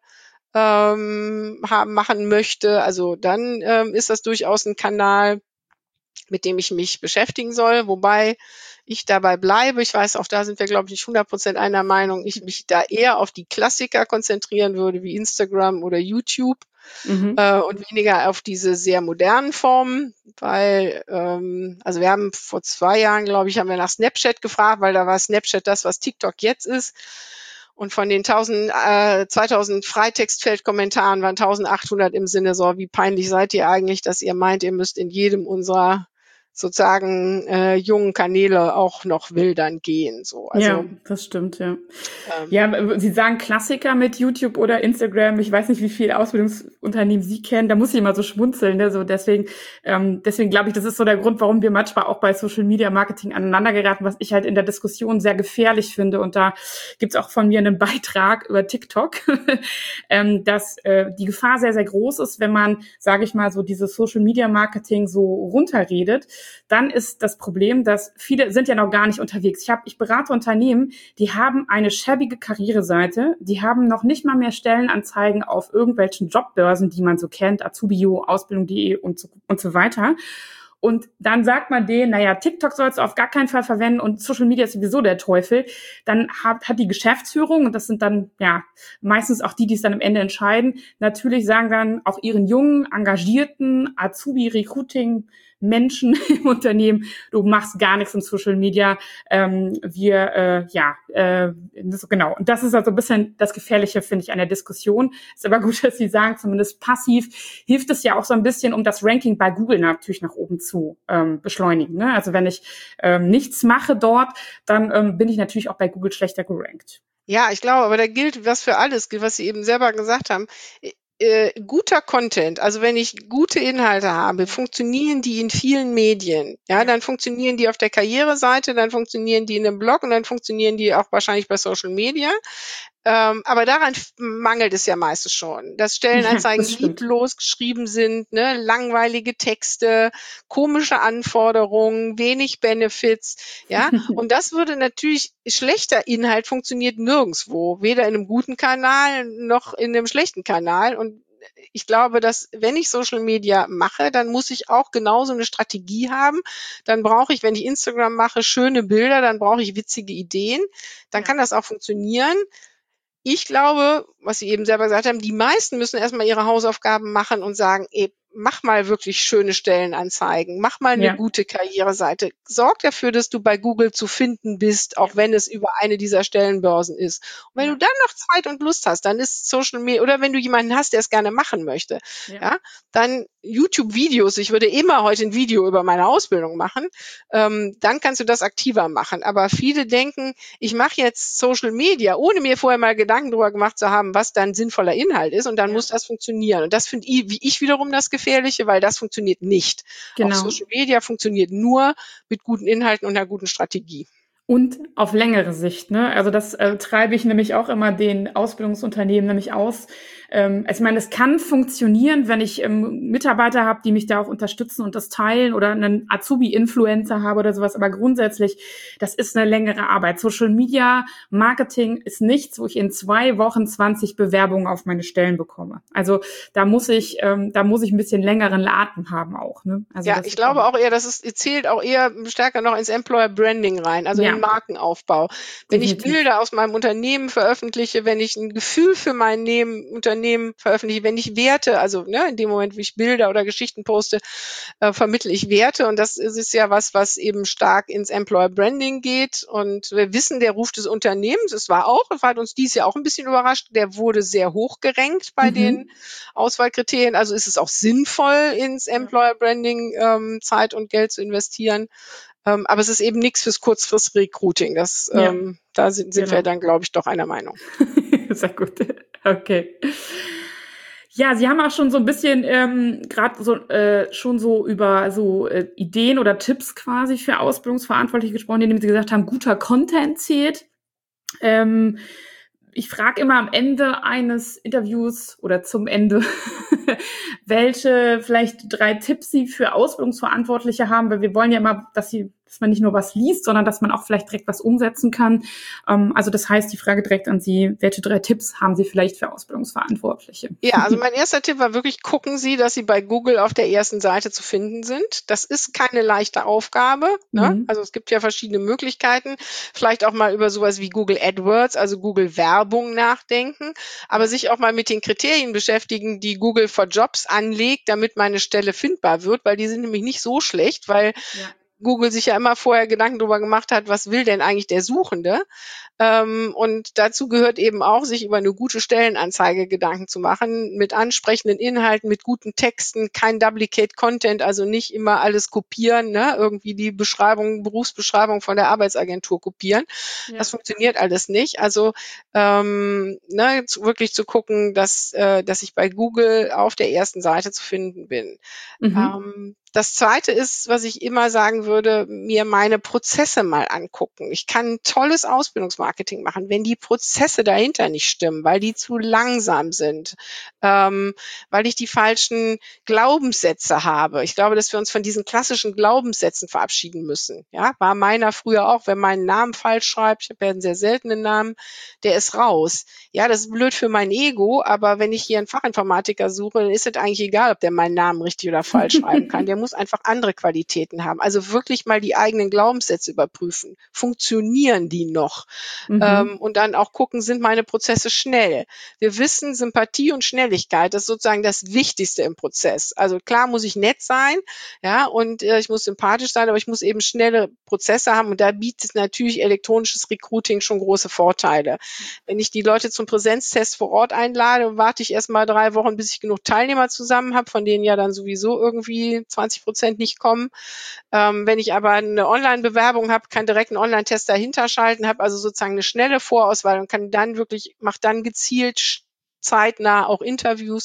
ähm, haben, machen möchte, also dann ähm, ist das durchaus ein Kanal, mit dem ich mich beschäftigen soll, wobei ich dabei bleibe. Ich weiß, auch da sind wir, glaube ich, nicht hundert Prozent einer Meinung. Ich mich da eher auf die Klassiker konzentrieren würde, wie Instagram oder YouTube, mhm. äh, und weniger auf diese sehr modernen Formen, weil, ähm, also wir haben vor zwei Jahren, glaube ich, haben wir nach Snapchat gefragt, weil da war Snapchat das, was TikTok jetzt ist. Und von den tausend, äh, zweitausend Freitextfeldkommentaren waren eintausendachthundert im Sinne so, wie peinlich seid ihr eigentlich, dass ihr meint, ihr müsst in jedem unserer sozusagen äh, jungen Kanäle auch noch wildern gehen. So. Also, ja, das stimmt, ja. Ähm, ja, Sie sagen Klassiker mit YouTube oder Instagram. Ich weiß nicht, wie viele Ausbildungsunternehmen Sie kennen. Da muss ich immer so schmunzeln. Ne? So deswegen, ähm, deswegen glaube ich, das ist so der Grund, warum wir manchmal auch bei Social Media Marketing aneinander geraten, was ich halt in der Diskussion sehr gefährlich finde. Und da gibt's auch von mir einen Beitrag über TikTok, ähm, dass äh, die Gefahr sehr, sehr groß ist, wenn man, sage ich mal, so dieses Social Media Marketing so runterredet. Dann ist das Problem, dass viele sind ja noch gar nicht unterwegs. Ich habe, ich berate Unternehmen, die haben eine schäbige Karriereseite, die haben noch nicht mal mehr Stellenanzeigen auf irgendwelchen Jobbörsen, die man so kennt, Azubio, Ausbildung punkt de und so, und so weiter. Und dann sagt man denen, naja, TikTok sollst du auf gar keinen Fall verwenden und Social Media ist sowieso der Teufel. Dann hat, hat die Geschäftsführung, und das sind dann ja meistens auch die, die es dann am Ende entscheiden, natürlich sagen dann auch ihren jungen, engagierten Azubi-Recruiting Menschen im Unternehmen, du machst gar nichts im Social Media. Ähm, wir, äh, ja, äh, das, genau. Und das ist also ein bisschen das Gefährliche, finde ich, an der Diskussion. Ist aber gut, dass Sie sagen, zumindest passiv hilft es ja auch so ein bisschen, um das Ranking bei Google natürlich nach oben zu ähm, beschleunigen. Ne? Also wenn ich ähm, nichts mache dort, dann ähm, bin ich natürlich auch bei Google schlechter gerankt. Ja, ich glaube, aber da gilt was für alles, was Sie eben selber gesagt haben. Äh, guter Content, also wenn ich gute Inhalte habe, funktionieren die in vielen Medien. Ja, dann funktionieren die auf der Karriereseite, dann funktionieren die in einem Blog und dann funktionieren die auch wahrscheinlich bei Social Media. Ähm, aber daran f- mangelt es ja meistens schon, dass Stellenanzeigen Das stimmt. lieblos geschrieben sind, ne, langweilige Texte, komische Anforderungen, wenig Benefits, ja. Und das würde natürlich, schlechter Inhalt funktioniert nirgendwo, weder in einem guten Kanal noch in einem schlechten Kanal. Und ich glaube, dass wenn ich Social Media mache, dann muss ich auch genauso eine Strategie haben. Dann brauche ich, wenn ich Instagram mache, schöne Bilder, dann brauche ich witzige Ideen. Dann Ja. kann das auch funktionieren. Ich glaube, was Sie eben selber gesagt haben, die meisten müssen erstmal ihre Hausaufgaben machen und sagen, ey, mach mal wirklich schöne Stellenanzeigen, mach mal eine Ja. gute Karriereseite, sorg dafür, dass du bei Google zu finden bist, auch Ja. wenn es über eine dieser Stellenbörsen ist. Und wenn Ja. du dann noch Zeit und Lust hast, dann ist Social Media, oder wenn du jemanden hast, der es gerne machen möchte, Ja. ja, dann YouTube-Videos. Ich würde immer heute ein Video über meine Ausbildung machen. Ähm, dann kannst du das aktiver machen. Aber viele denken, ich mache jetzt Social Media, ohne mir vorher mal Gedanken darüber gemacht zu haben, was dann sinnvoller Inhalt ist. Und dann Ja. muss das funktionieren. Und das finde ich, wie ich wiederum das Gefährliche, weil das funktioniert nicht. Auch Genau. Social Media funktioniert nur mit guten Inhalten und einer guten Strategie. Und auf längere Sicht, ne? Also das äh, treibe ich nämlich auch immer den Ausbildungsunternehmen nämlich aus. Ähm, also ich meine, es kann funktionieren, wenn ich ähm, Mitarbeiter habe, die mich da auch unterstützen und das teilen oder einen Azubi-Influencer habe oder sowas. Aber grundsätzlich, das ist eine längere Arbeit. Social Media Marketing ist nichts, wo ich in zwei Wochen zwanzig Bewerbungen auf meine Stellen bekomme. Also da muss ich, ähm, da muss ich ein bisschen längeren Atem haben auch. Ne? Also Ja, das ich ist auch, glaube auch eher, dass es zählt auch eher stärker noch ins Employer Branding rein, also in ja, Markenaufbau. Wenn ich definitiv. Bilder aus meinem Unternehmen veröffentliche, wenn ich ein Gefühl für mein Nehmen, Unternehmen veröffentliche, wenn ich Werte, also ne, in dem Moment, wie ich Bilder oder Geschichten poste, äh, vermittle ich Werte. Und das ist, ist ja was, was eben stark ins Employer Branding geht. Und wir wissen, der Ruf des Unternehmens, es war auch, es hat uns dies Jahr auch ein bisschen überrascht, der wurde sehr hoch gerankt bei den Mhm. Auswahlkriterien. Also ist es auch sinnvoll, ins Ja. Employer Branding ähm, Zeit und Geld zu investieren. Ähm, aber es ist eben nichts fürs kurzfristige Recruiting. Das, Ja, ähm, da sind, sind wir genau. dann, glaube ich, doch einer Meinung. Sehr gut. Okay. Ja, Sie haben auch schon so ein bisschen ähm, gerade so äh, schon so über so äh, Ideen oder Tipps quasi für Ausbildungsverantwortliche gesprochen, indem Sie gesagt haben, guter Content zählt. Ähm, ich frage immer am Ende eines Interviews oder zum Ende, welche vielleicht drei Tipps Sie für Ausbildungsverantwortliche haben, weil wir wollen ja immer, dass sie, dass man nicht nur was liest, sondern dass man auch vielleicht direkt was umsetzen kann. Ähm, also das heißt, die Frage direkt an Sie, welche drei Tipps haben Sie vielleicht für Ausbildungsverantwortliche? Ja, also mein erster Tipp war wirklich, gucken Sie, dass Sie bei Google auf der ersten Seite zu finden sind. Das ist keine leichte Aufgabe, ne? Mhm. Also es gibt ja verschiedene Möglichkeiten. Vielleicht auch mal über sowas wie Google AdWords, also Google Werbung nachdenken, aber Ja. sich auch mal mit den Kriterien beschäftigen, die Google for Jobs anlegt, damit meine Stelle findbar wird, weil die sind nämlich nicht so schlecht, weil Ja. Google sich ja immer vorher Gedanken darüber gemacht hat, was will denn eigentlich der Suchende? Ähm, und dazu gehört eben auch, sich über eine gute Stellenanzeige Gedanken zu machen, mit ansprechenden Inhalten, mit guten Texten, kein Duplicate Content, also nicht immer alles kopieren, ne? Irgendwie die Beschreibung, Berufsbeschreibung von der Arbeitsagentur kopieren. Ja. Das funktioniert alles nicht. Also ähm, ne, zu, wirklich zu gucken, dass, äh, dass ich bei Google auf der ersten Seite zu finden bin. Mhm. Ähm, das Zweite ist, was ich immer sagen würde, mir meine Prozesse mal angucken. Ich kann ein tolles Ausbildungsmarketing machen, wenn die Prozesse dahinter nicht stimmen, weil die zu langsam sind, ähm, weil ich die falschen Glaubenssätze habe. Ich glaube, dass wir uns von diesen klassischen Glaubenssätzen verabschieden müssen. Ja, war meiner früher auch, wenn man einen Namen falsch schreibt, ich habe ja einen sehr seltenen Namen, der ist raus. Ja, das ist blöd für mein Ego, aber wenn ich hier einen Fachinformatiker suche, dann ist es eigentlich egal, ob der meinen Namen richtig oder falsch schreiben kann. Der muss einfach andere Qualitäten haben. Also wirklich mal die eigenen Glaubenssätze überprüfen. Funktionieren die noch? Mhm. Ähm, und dann auch gucken, sind meine Prozesse schnell? Wir wissen, Sympathie und Schnelligkeit, das ist sozusagen das Wichtigste im Prozess. Also klar muss ich nett sein, ja, und äh, ich muss sympathisch sein, aber ich muss eben schnelle Prozesse haben. Und da bietet natürlich elektronisches Recruiting schon große Vorteile. Wenn ich die Leute zum Präsenztest vor Ort einlade, warte ich erst mal drei Wochen, bis ich genug Teilnehmer zusammen habe, von denen ja dann sowieso irgendwie zwanzig Prozent nicht kommen. Ähm, wenn ich aber eine Online-Bewerbung habe, kann direkt einen Online-Test dahinter schalten, habe also sozusagen eine schnelle Vorauswahl und kann dann wirklich, mache dann gezielt zeitnah auch Interviews,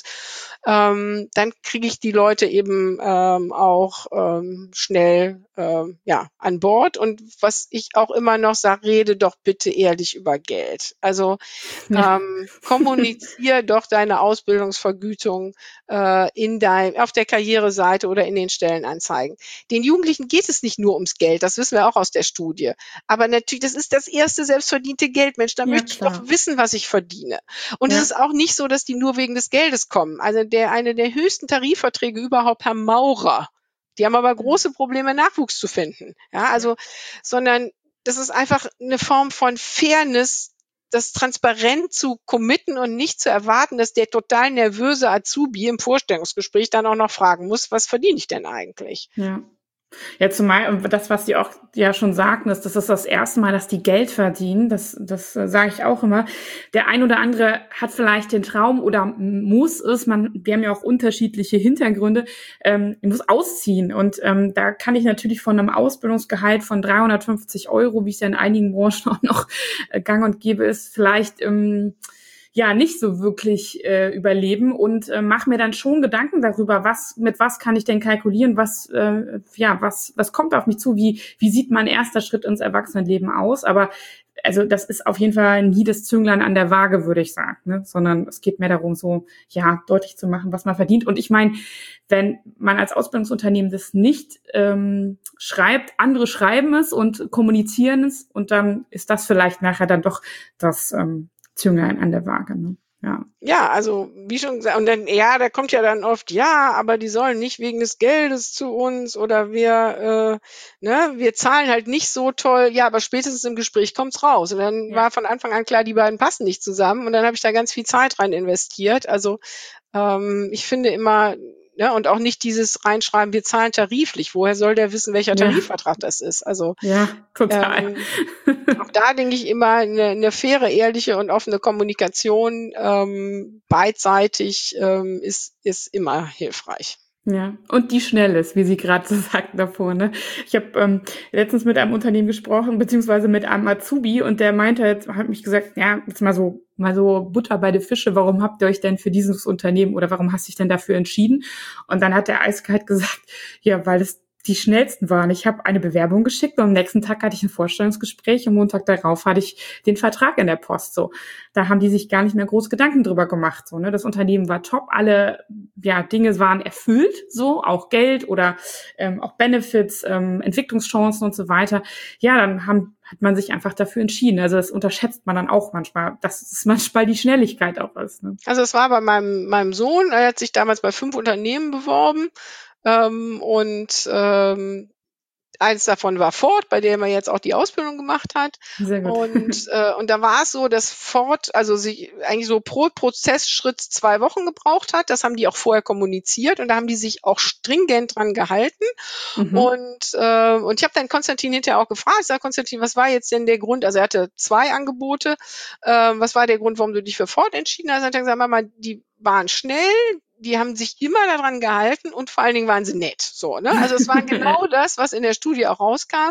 ähm, dann kriege ich die Leute eben ähm, auch ähm, schnell ähm, ja an Bord. Und was ich auch immer noch sage, rede doch bitte ehrlich über Geld. Also Ja. ähm, kommuniziere doch deine Ausbildungsvergütung äh, in dein, auf der Karriereseite oder in den Stellenanzeigen. Den Jugendlichen geht es nicht nur ums Geld, das wissen wir auch aus der Studie. Aber natürlich, das ist das erste selbstverdiente Geld. Mensch, da Ja, möchte ich doch klar. wissen, was ich verdiene. Und es Ja. ist auch nicht so, dass die nur wegen des Geldes kommen. Also der eine der höchsten Tarifverträge überhaupt, Herr Maurer. Die haben aber große Probleme, Nachwuchs zu finden. Ja, also, Ja. sondern das ist einfach eine Form von Fairness, das transparent zu committen und nicht zu erwarten, dass der total nervöse Azubi im Vorstellungsgespräch dann auch noch fragen muss, was verdiene ich denn eigentlich? Ja. Ja, zumal das, was Sie auch ja schon sagten, ist, das ist das erste Mal, dass die Geld verdienen. Das, das äh, sage ich auch immer. Der ein oder andere hat vielleicht den Traum oder muss es, man, wir haben ja auch unterschiedliche Hintergründe, ähm, muss ausziehen. Und ähm, da kann ich natürlich von einem Ausbildungsgehalt von dreihundertfünfzig Euro, wie es ja in einigen Branchen auch noch äh, gang und gäbe ist, vielleicht ähm, ja nicht so wirklich äh, überleben und äh, mache mir dann schon Gedanken darüber, was mit was kann ich denn kalkulieren, was äh, ja was was kommt auf mich zu, wie wie sieht mein erster Schritt ins Erwachsenenleben aus, aber also das ist auf jeden Fall nie das Zünglein an der Waage, würde ich sagen, ne? Sondern es geht mehr darum, so ja deutlich zu machen, was man verdient. Und ich meine, wenn man als Ausbildungsunternehmen das nicht ähm, schreibt, andere schreiben es und kommunizieren es und dann ist das vielleicht nachher dann doch das ähm, Zünglein an der Waage, ne? Ja. Ja, also wie schon gesagt, und dann, ja, da kommt ja dann oft, ja, aber die sollen nicht wegen des Geldes zu uns oder wir, äh, ne, wir zahlen halt nicht so toll, ja, aber spätestens im Gespräch kommt's raus. Und dann Ja. war von Anfang an klar, die beiden passen nicht zusammen und dann habe ich da ganz viel Zeit rein investiert. Also ähm, ich finde immer, ne, und auch nicht dieses Reinschreiben, wir zahlen tariflich. Woher soll der wissen, welcher Ja. Tarifvertrag das ist? Also Ja, total. ähm, auch da denke ich immer, eine, eine faire, ehrliche und offene Kommunikation ähm, beidseitig ähm, ist, ist immer hilfreich. Ja, und die schnell ist, wie Sie gerade so sagten davor, ne? Ich habe ähm, letztens mit einem Unternehmen gesprochen, beziehungsweise mit einem Azubi, und der meinte jetzt, hat mich gesagt, ja, jetzt mal so, mal so Butter bei den Fische, warum habt ihr euch denn für dieses Unternehmen oder warum hast du dich denn dafür entschieden? Und dann hat der eiskalt gesagt, ja, weil es die schnellsten waren. Ich habe eine Bewerbung geschickt und am nächsten Tag hatte ich ein Vorstellungsgespräch und Montag darauf hatte ich den Vertrag in der Post. So, da haben die sich gar nicht mehr groß Gedanken drüber gemacht. So, ne, das Unternehmen war top, alle ja Dinge waren erfüllt, so auch Geld oder ähm, auch Benefits, ähm, Entwicklungschancen und so weiter. Ja, dann haben hat man sich einfach dafür entschieden. Also das unterschätzt man dann auch manchmal, dass es manchmal die Schnelligkeit auch ist. Ne? Also es war bei meinem, meinem Sohn, er hat sich damals bei fünf Unternehmen beworben ähm, und ähm, eins davon war Ford, bei dem er jetzt auch die Ausbildung gemacht hat. Sehr gut. Und, äh, und da war es so, dass Ford also sich eigentlich so pro Prozessschritt zwei Wochen gebraucht hat. Das haben die auch vorher kommuniziert und da haben die sich auch stringent dran gehalten. Mhm. Und, äh, und ich habe dann Konstantin hinterher auch gefragt, ich sage, Konstantin, was war jetzt denn der Grund? Also er hatte zwei Angebote. Äh, was war der Grund, warum du dich für Ford entschieden hast? Er hat dann gesagt, Mama, die waren schnell, die haben sich immer daran gehalten und vor allen Dingen waren sie nett. So, ne? Also es war genau das, was in der Studie auch rauskam.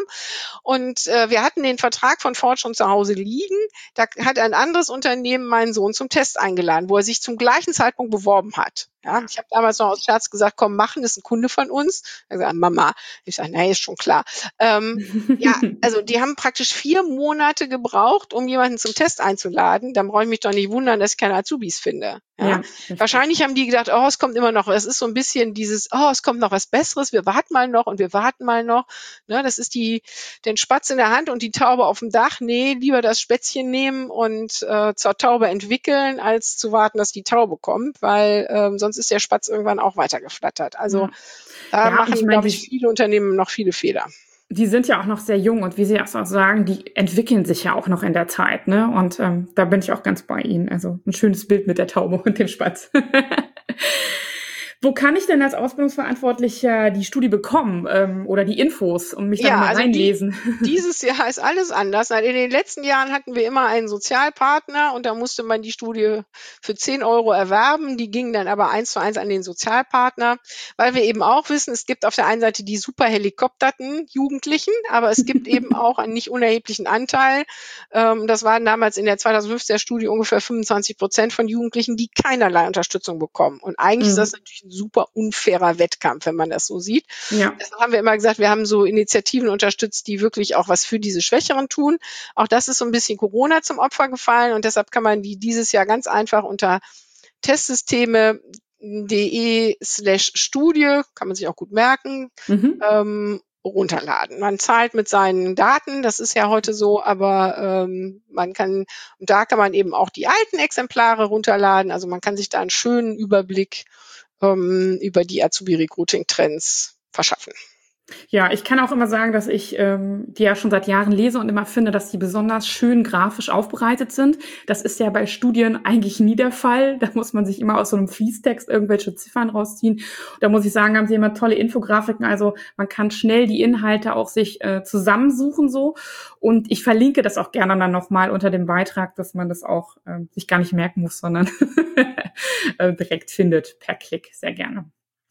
Und äh, wir hatten den Vertrag von Ford schon zu Hause liegen. Da hat ein anderes Unternehmen meinen Sohn zum Test eingeladen, wo er sich zum gleichen Zeitpunkt beworben hat. Ja, ich habe damals noch aus Scherz gesagt, komm, machen, das ist ein Kunde von uns. Er hat gesagt, Mama. Ich sage, nein, ist schon klar. Ähm, ja, also die haben praktisch vier Monate gebraucht, um jemanden zum Test einzuladen. Dann brauche ich mich doch nicht wundern, dass ich keine Azubis finde. Ja? Ja, Wahrscheinlich haben die gedacht, oh, es kommt immer noch, es ist so ein bisschen dieses, oh, es kommt noch was Besseres, wir warten mal noch und wir warten mal noch. Ne, das ist die, den Spatz in der Hand und die Taube auf dem Dach. Nee, lieber das Spätzchen nehmen und äh, zur Taube entwickeln, als zu warten, dass die Taube kommt, weil ähm, sonst ist der Spatz irgendwann auch weitergeflattert. Also ja. da Ja, machen, ich mein, glaube ich, die, viele Unternehmen noch viele Fehler. die sind ja auch noch sehr jung und wie Sie auch sagen, die entwickeln sich ja auch noch in der Zeit, ne? Und ähm, da bin ich auch ganz bei Ihnen. Also ein schönes Bild mit der Taube und dem Spatz. Wo kann ich denn als Ausbildungsverantwortlicher die Studie bekommen ähm, oder die Infos und mich da Ja, mal also die, reinlesen? dieses Jahr ist alles anders. Nein, in den letzten Jahren hatten wir immer einen Sozialpartner und da musste man die Studie für zehn Euro erwerben. Die gingen dann aber eins zu eins an den Sozialpartner, weil wir eben auch wissen, es gibt auf der einen Seite die super helikopterten Jugendlichen, aber es gibt eben auch einen nicht unerheblichen Anteil. Ähm, das waren damals in der zweitausendfünfzehner Studie ungefähr fünfundzwanzig Prozent von Jugendlichen, die keinerlei Unterstützung bekommen. Und eigentlich ist das Mhm. natürlich ein super unfairer Wettkampf, wenn man das so sieht. Ja. Deshalb haben wir immer gesagt, wir haben so Initiativen unterstützt, die wirklich auch was für diese Schwächeren tun. Auch das ist so ein bisschen Corona zum Opfer gefallen und deshalb kann man die dieses Jahr ganz einfach unter testsysteme.de slash Studie, kann man sich auch gut merken, Mhm. ähm, runterladen. Man zahlt mit seinen Daten, das ist ja heute so, aber ähm, man kann, und da kann man eben auch die alten Exemplare runterladen. Also man kann sich da einen schönen Überblick ähm, über die Azubi-Recruiting-Trends verschaffen. Ja, ich kann auch immer sagen, dass ich ähm, die ja schon seit Jahren lese und immer finde, dass die besonders schön grafisch aufbereitet sind. Das ist ja bei Studien eigentlich nie der Fall. Da muss man sich immer aus so einem Fließtext irgendwelche Ziffern rausziehen. Da muss ich sagen, haben sie immer tolle Infografiken. Also man kann schnell die Inhalte auch sich äh, zusammensuchen so. Und ich verlinke das auch gerne dann nochmal unter dem Beitrag, dass man das auch äh, sich gar nicht merken muss, sondern äh, direkt findet per Klick. Sehr gerne.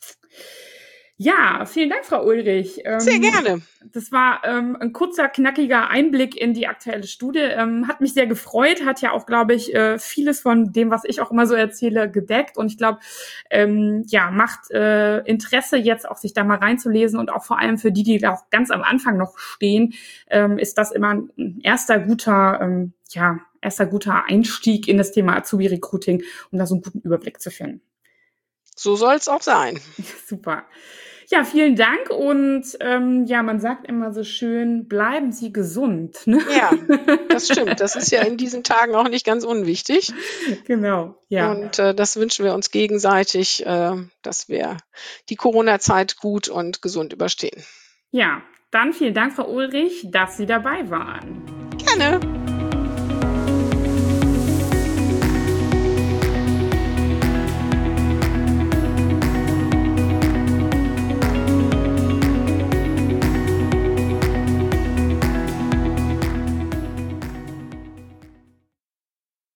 Ja, vielen Dank, Frau Ulrich. Ähm, Sehr gerne. Das war ähm, ein kurzer, knackiger Einblick in die aktuelle Studie. Ähm, hat mich sehr gefreut, hat ja auch, glaube ich, äh, vieles von dem, was ich auch immer so erzähle, gedeckt. Und ich glaube, ähm, ja, macht äh, Interesse jetzt auch, sich da mal reinzulesen. Und auch vor allem für die, die da auch ganz am Anfang noch stehen, ähm, ist das immer ein erster guter, ähm, ja, erster guter Einstieg in das Thema Azubi-Recruiting, um da so einen guten Überblick zu finden. So soll es auch sein. Super. Ja, vielen Dank und ähm, ja, man sagt immer so schön, bleiben Sie gesund. Ne? Ja, das stimmt. Das ist ja in diesen Tagen auch nicht ganz unwichtig. Genau, ja. Und äh, das wünschen wir uns gegenseitig, äh, dass wir die Corona-Zeit gut und gesund überstehen. Ja, dann vielen Dank, Frau Ulrich, dass Sie dabei waren. Gerne.